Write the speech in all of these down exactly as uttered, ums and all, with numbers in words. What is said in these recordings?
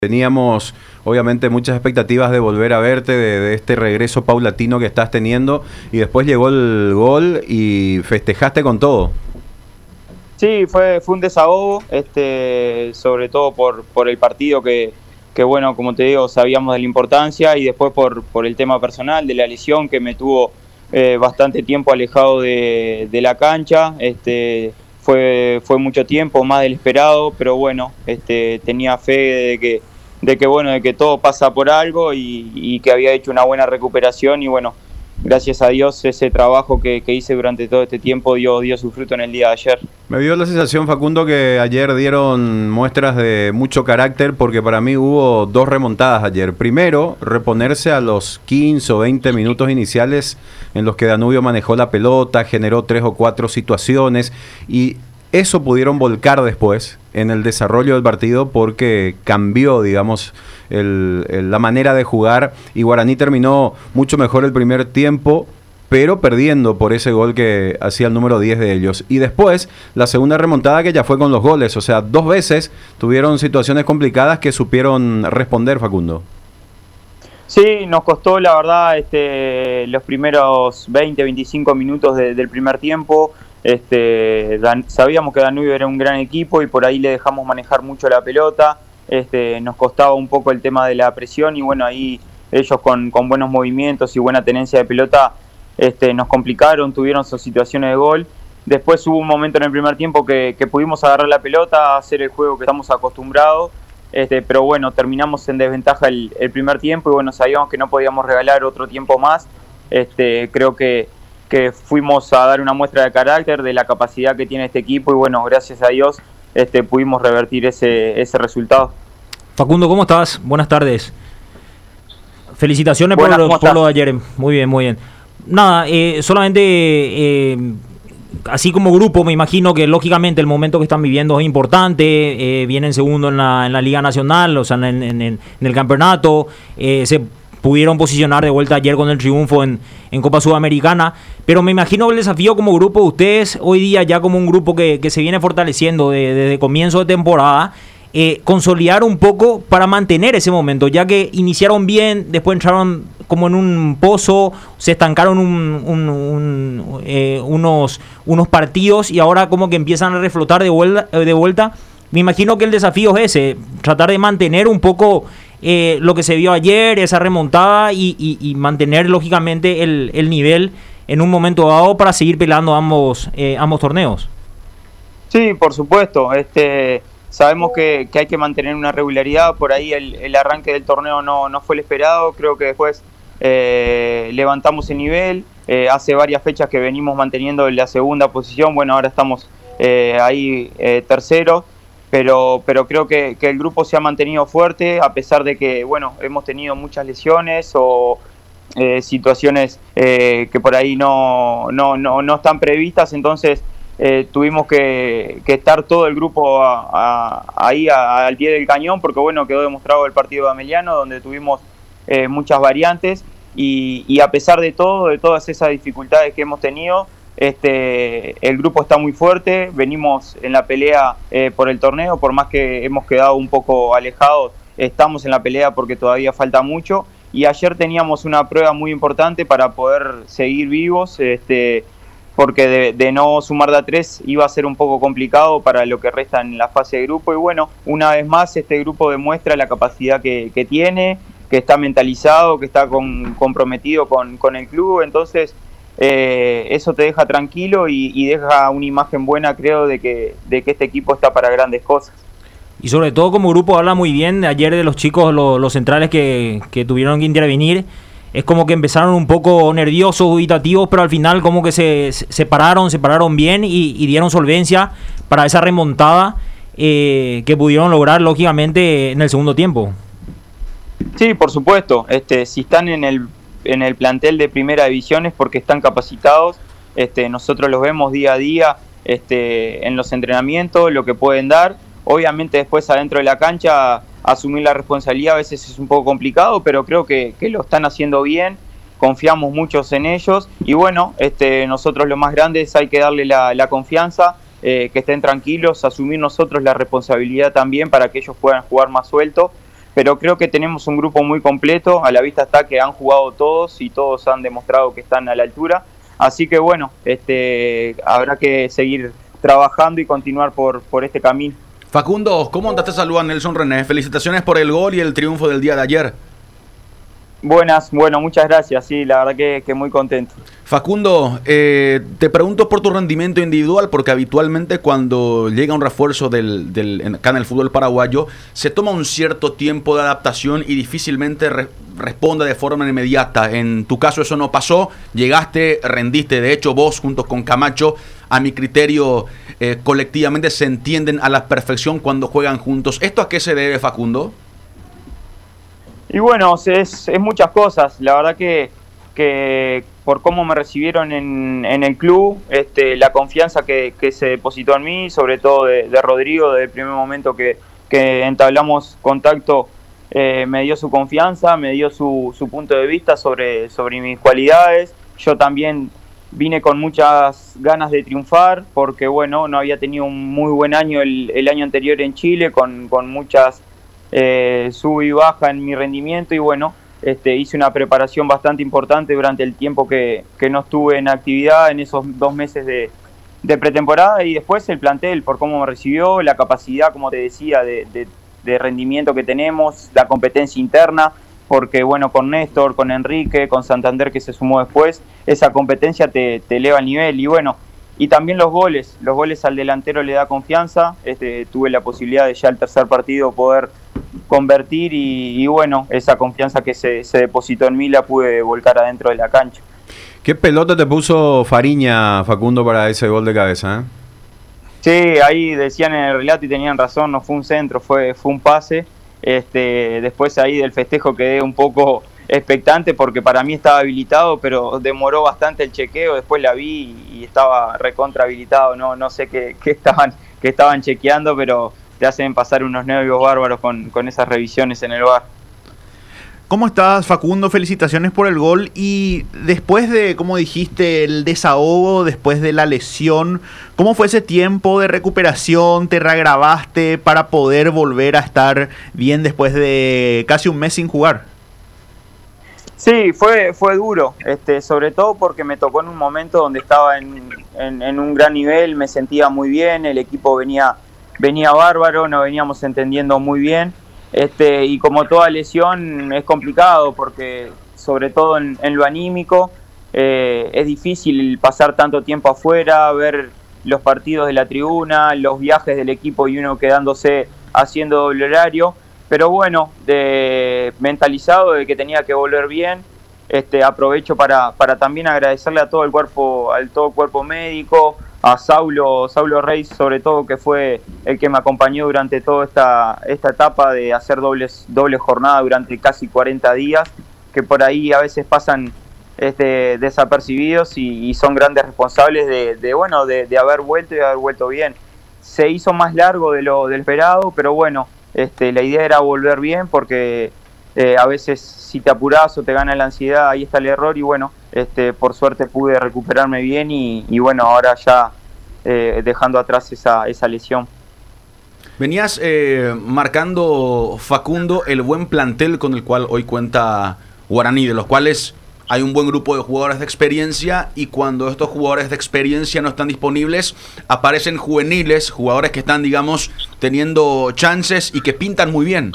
Teníamos obviamente muchas expectativas de volver a verte, de, de este regreso paulatino que estás teniendo, y después llegó el gol y festejaste con todo. Sí, fue, fue un desahogo, este, sobre todo por, por el partido que, que, bueno, como te digo, sabíamos de la importancia, y después por, por el tema personal de la lesión que me tuvo eh, bastante tiempo alejado de, de la cancha. Este, fue, fue mucho tiempo, más del esperado, pero bueno, este, tenía fe de que de que bueno, de que todo pasa por algo y, y que había hecho una buena recuperación, y bueno, gracias a Dios ese trabajo que, que hice durante todo este tiempo dio, dio su fruto en el día de ayer. Me dio la sensación, Facundo, que ayer dieron muestras de mucho carácter, porque para mí hubo dos remontadas ayer. Primero, reponerse a los quince o veinte minutos iniciales en los que Danubio manejó la pelota, generó tres o cuatro situaciones, y eso pudieron volcar después en el desarrollo del partido, porque cambió, digamos, el, el, la manera de jugar, y Guaraní terminó mucho mejor el primer tiempo, pero perdiendo por ese gol que hacía el número diez de ellos. Y después, la segunda remontada, que ya fue con los goles. O sea, dos veces tuvieron situaciones complicadas que supieron responder, Facundo. Sí, nos costó, la verdad, este, los primeros veinte, veinticinco minutos de, del primer tiempo. Este, Dan, sabíamos que Danubio era un gran equipo y por ahí le dejamos manejar mucho la pelota. Este, nos costaba un poco el tema de la presión, y bueno, ahí ellos con, con buenos movimientos y buena tenencia de pelota este, nos complicaron, tuvieron sus situaciones de gol. Después hubo un momento en el primer tiempo que, que pudimos agarrar la pelota, hacer el juego que estamos acostumbrados, este, pero bueno, terminamos en desventaja el, el primer tiempo, y bueno, sabíamos que no podíamos regalar otro tiempo más. Este, creo que que fuimos a dar una muestra de carácter, de la capacidad que tiene este equipo, y bueno, gracias a Dios este, pudimos revertir ese, ese resultado. Facundo, ¿cómo estás? Buenas tardes. Felicitaciones Buenas, por, por lo de ayer. Muy bien, muy bien. Nada, eh, solamente eh, así como grupo, me imagino que lógicamente el momento que están viviendo es importante. Eh, vienen segundo en la, en la Liga Nacional, o sea, en, en, en el campeonato. Eh, se pudieron posicionar de vuelta ayer con el triunfo en, en Copa Sudamericana, pero me imagino el desafío como grupo de ustedes hoy día, ya como un grupo que, que se viene fortaleciendo de, desde comienzo de temporada, eh, consolidar un poco para mantener ese momento, ya que iniciaron bien, después entraron como en un pozo, se estancaron un, un, un, eh, unos, unos partidos, y ahora como que empiezan a reflotar de vuelta, de vuelta. Me imagino que el desafío es ese, tratar de mantener un poco Eh, lo que se vio ayer, esa remontada, y, y, y mantener lógicamente el, el nivel en un momento dado para seguir peleando ambos, eh, ambos torneos. Sí, por supuesto. Este, sabemos que, que hay que mantener una regularidad. Por ahí el, el arranque del torneo no, no fue el esperado. Creo que después eh, levantamos el nivel. Eh, hace varias fechas que venimos manteniendo la segunda posición. Bueno, ahora estamos eh, ahí eh, terceros. Pero, pero creo que, que el grupo se ha mantenido fuerte, a pesar de que, bueno, hemos tenido muchas lesiones o eh, situaciones eh, que por ahí no, no, no, no están previstas. Entonces eh, tuvimos que, que estar todo el grupo a, a, ahí a, al pie del cañón, porque bueno, quedó demostrado el partido de Ameliano, donde tuvimos eh, muchas variantes, y, y a pesar de todo, de todas esas dificultades que hemos tenido, Este, el grupo está muy fuerte, venimos en la pelea eh, por el torneo, por más que hemos quedado un poco alejados, estamos en la pelea porque todavía falta mucho, y ayer teníamos una prueba muy importante para poder seguir vivos, este, porque de, de no sumar de a tres iba a ser un poco complicado para lo que resta en la fase de grupo, y bueno, una vez más este grupo demuestra la capacidad que, que tiene, que está mentalizado, que está con, comprometido con, con el club. Entonces Eh, eso te deja tranquilo y, y deja una imagen buena, creo, de que, de que este equipo está para grandes cosas. Y sobre todo como grupo habla muy bien de ayer de los chicos, los, los centrales que, que tuvieron que intervenir. Es como que empezaron un poco nerviosos, dubitativos, pero al final como que se, se pararon, se pararon bien y, y dieron solvencia para esa remontada eh, que pudieron lograr lógicamente en el segundo tiempo. Sí, por supuesto. Este, si están en el en el plantel de primera división es porque están capacitados. Este, nosotros los vemos día a día este, en los entrenamientos, lo que pueden dar. Obviamente después adentro de la cancha asumir la responsabilidad a veces es un poco complicado, pero creo que, que lo están haciendo bien, confiamos muchos en ellos, y bueno, este, nosotros lo más grande es hay que darle la, la confianza, eh, que estén tranquilos, asumir nosotros la responsabilidad también para que ellos puedan jugar más suelto. pero creo que tenemos un grupo muy completo. A la vista está que han jugado todos y todos han demostrado que están a la altura. Así que bueno, este, habrá que seguir trabajando y continuar por, por este camino. Facundo, ¿cómo andaste? Saluda a Nelson René. Felicitaciones por el gol y el triunfo del día de ayer. Buenas, bueno, muchas gracias. Sí, la verdad que, que muy contento. Facundo, eh, te pregunto por tu rendimiento individual, porque habitualmente cuando llega un refuerzo del, del, acá en el fútbol paraguayo, se toma un cierto tiempo de adaptación y difícilmente re, responde de forma inmediata. En tu caso eso no pasó, llegaste, rendiste. De hecho, vos junto con Camacho, a mi criterio, eh, colectivamente se entienden a la perfección cuando juegan juntos. ¿Esto a qué se debe, Facundo? Y bueno, es, es muchas cosas. La verdad que, que por cómo me recibieron en, en el club, este, la confianza que, que se depositó en mí, sobre todo de, de Rodrigo, desde el primer momento que, que entablamos contacto, eh, me dio su confianza, me dio su, su punto de vista sobre, sobre mis cualidades. Yo también vine con muchas ganas de triunfar, porque bueno, no había tenido un muy buen año el, el año anterior en Chile, con, con muchas eh, sub y baja en mi rendimiento, y bueno, este, hice una preparación bastante importante durante el tiempo que, que no estuve en actividad, en esos dos meses de, de pretemporada, y después el plantel, por cómo me recibió, la capacidad, como te decía, de, de, de rendimiento que tenemos, la competencia interna, porque bueno, con Néstor, con Enrique, con Santander que se sumó después, esa competencia te, te eleva el nivel. Y bueno, y también los goles, los goles al delantero le da confianza. Este, tuve la posibilidad de ya el tercer partido poder convertir y, y bueno, esa confianza que se, se depositó en mí la pude volcar adentro de la cancha. ¿Qué pelota te puso Fariña, Facundo, para ese gol de cabeza? ¿eh? Sí, ahí decían en el relato y tenían razón, no fue un centro, fue, fue un pase. Este, después ahí del festejo quedé un poco expectante porque para mí estaba habilitado, pero demoró bastante el chequeo. Después la vi y estaba recontra habilitado. No, no sé qué, qué estaban, qué estaban chequeando, pero te hacen pasar unos nervios bárbaros con, con esas revisiones en el V A R. ¿Cómo estás, Facundo? Felicitaciones por el gol. Y después de, como dijiste, el desahogo, después de la lesión, ¿cómo fue ese tiempo de recuperación? ¿Te reagravaste para poder volver a estar bien después de casi un mes sin jugar? Sí, fue, fue duro, este, sobre todo porque me tocó en un momento donde estaba en, en, en un gran nivel, me sentía muy bien, el equipo venía, venía bárbaro, nos veníamos entendiendo muy bien. Este, y como toda lesión es complicado porque sobre todo en, en lo anímico eh, es difícil pasar tanto tiempo afuera, ver los partidos de la tribuna, los viajes del equipo y uno quedándose haciendo doble horario, pero bueno, de, mentalizado de que tenía que volver bien. Este, aprovecho para, para también agradecerle a todo el cuerpo, al todo el cuerpo médico, a Saulo, Saulo Reis sobre todo, que fue el que me acompañó durante toda esta, esta etapa de hacer dobles, doble jornada durante casi cuarenta días, que por ahí a veces pasan este, desapercibidos y, y son grandes responsables de, de, bueno, de, de haber vuelto y de haber vuelto bien. Se hizo más largo de lo del esperado, pero bueno, este, la idea era volver bien porque eh, a veces si te apurás o te gana la ansiedad, ahí está el error y bueno, este, por suerte pude recuperarme bien y, y bueno, ahora ya eh, dejando atrás esa, esa lesión. Venías eh, marcando, Facundo, el buen plantel con el cual hoy cuenta Guaraní, de los cuales hay un buen grupo de jugadores de experiencia y cuando estos jugadores de experiencia no están disponibles, aparecen juveniles, jugadores que están, digamos, teniendo chances y que pintan muy bien.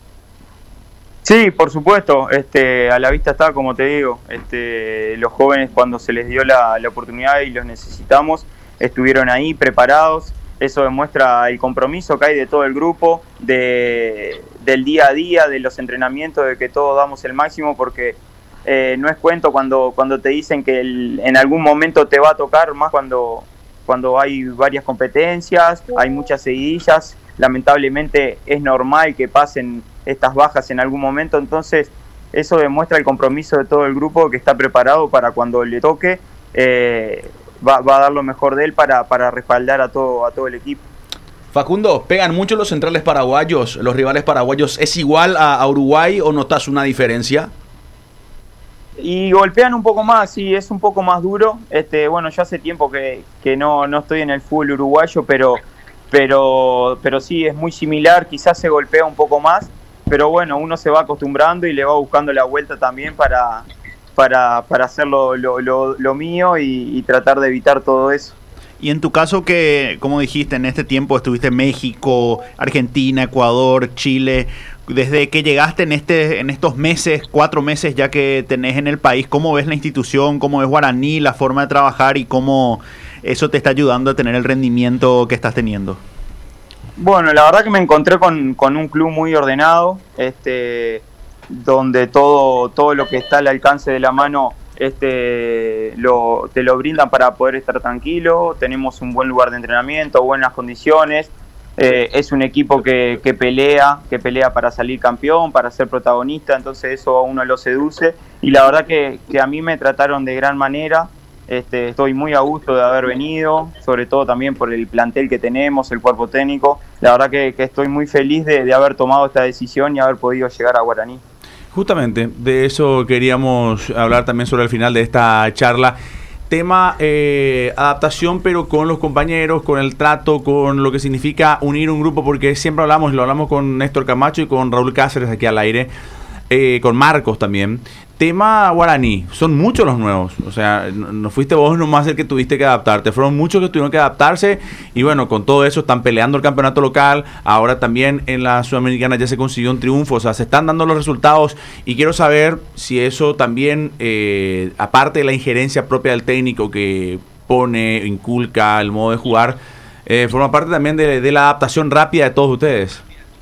Sí, por supuesto, este, a la vista está, como te digo, este, los jóvenes cuando se les dio la, la oportunidad y los necesitamos, estuvieron ahí preparados. Eso demuestra el compromiso que hay de todo el grupo, de, del día a día, de los entrenamientos, de que todos damos el máximo, porque eh, no es cuento cuando, cuando te dicen que el, en algún momento te va a tocar, más cuando, cuando hay varias competencias, hay muchas seguidillas, lamentablemente es normal que pasen estas bajas en algún momento, entonces eso demuestra el compromiso de todo el grupo que está preparado para cuando le toque, eh, va, va a dar lo mejor de él para, para respaldar a todo, a todo el equipo. Facundo, ¿pegan mucho los centrales paraguayos, los rivales paraguayos? ¿Es igual a, a Uruguay o notas una diferencia? Y golpean un poco más, sí, es un poco más duro. Este, bueno, yo hace tiempo que, que no, no estoy en el fútbol uruguayo, pero, pero, pero sí, es muy similar, quizás se golpea un poco más. pero bueno, uno se va acostumbrando y le va buscando la vuelta también para, para, para hacer lo, lo, lo, lo mío y, y tratar de evitar todo eso. Y en tu caso que, como dijiste, en este tiempo estuviste en México, Argentina, Ecuador, Chile, desde que llegaste en este en estos meses, cuatro meses ya que tenés en el país, ¿cómo ves la institución, cómo ves Guaraní, la forma de trabajar y cómo eso te está ayudando a tener el rendimiento que estás teniendo? Bueno, la verdad que me encontré con, con un club muy ordenado, este, donde todo, todo lo que está al alcance de la mano este, lo, te lo brindan para poder estar tranquilo. Tenemos un buen lugar de entrenamiento, buenas condiciones. Eh, es un equipo que, que pelea, que pelea para salir campeón, para ser protagonista, entonces eso a uno lo seduce. Y la verdad que, que a mí me trataron de gran manera. Este, estoy muy a gusto de haber venido, sobre todo también por el plantel que tenemos, el cuerpo técnico. La verdad que, que estoy muy feliz de, de haber tomado esta decisión y haber podido llegar a Guaraní. Justamente, de eso queríamos hablar también sobre el final de esta charla. Tema eh, adaptación, pero con los compañeros, con el trato, con lo que significa unir un grupo, porque siempre hablamos, lo hablamos con Néstor Camacho y con Raúl Cáceres aquí al aire, eh, con Marcos también. Tema Guaraní, son muchos los nuevos, o sea, no, no fuiste vos nomás el que tuviste que adaptarte, fueron muchos que tuvieron que adaptarse y bueno, con todo eso están peleando el campeonato local, ahora también en la Sudamericana ya se consiguió un triunfo, o sea, se están dando los resultados y quiero saber si eso también, eh, aparte de la injerencia propia del técnico que pone, inculca el modo de jugar, eh, forma parte también de, de la adaptación rápida de todos ustedes.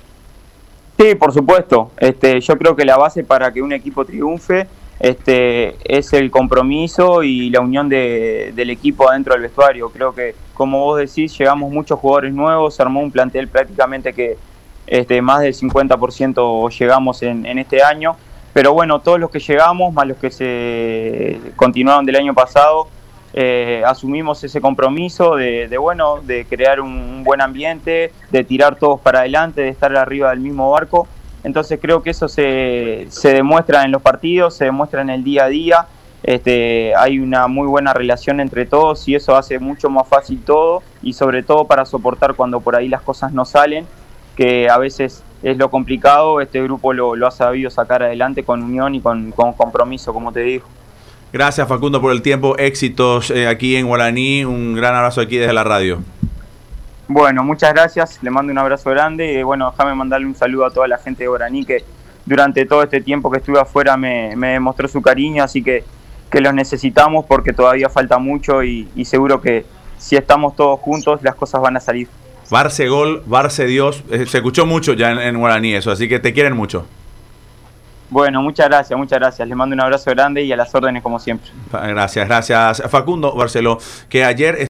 Sí, por supuesto. Este, yo creo que la base para que un equipo triunfe este, es el compromiso y la unión de, del equipo adentro del vestuario. Creo que, como vos decís, llegamos muchos jugadores nuevos, se armó un plantel prácticamente que este, más del cincuenta por ciento llegamos en, en este año. Pero bueno, todos los que llegamos, más los que se continuaron del año pasado, Eh, asumimos ese compromiso de, de bueno de crear un, un buen ambiente, de tirar todos para adelante, de estar arriba del mismo barco. Entonces creo que eso se, se demuestra en los partidos, se demuestra en el día a día. Este, hay una muy buena relación entre todos y eso hace mucho más fácil todo y sobre todo para soportar cuando por ahí las cosas no salen, que a veces es lo complicado. Este grupo lo, lo ha sabido sacar adelante con unión y con, con compromiso, como te digo. Gracias, Facundo, por el tiempo. Éxitos eh, aquí en Guaraní. Un gran abrazo aquí desde la radio. Bueno, muchas gracias. Le mando un abrazo grande. Y bueno, déjame mandarle un saludo a toda la gente de Guaraní que durante todo este tiempo que estuve afuera me, me demostró su cariño. Así que, que los necesitamos porque todavía falta mucho y, y seguro que si estamos todos juntos las cosas van a salir. Barce gol, Barce Dios. Eh, se escuchó mucho ya en, en Guaraní eso, así que te quieren mucho. Bueno, muchas gracias, muchas gracias. Les mando un abrazo grande y a las órdenes como siempre. Gracias, gracias. Facundo Barceló, que ayer...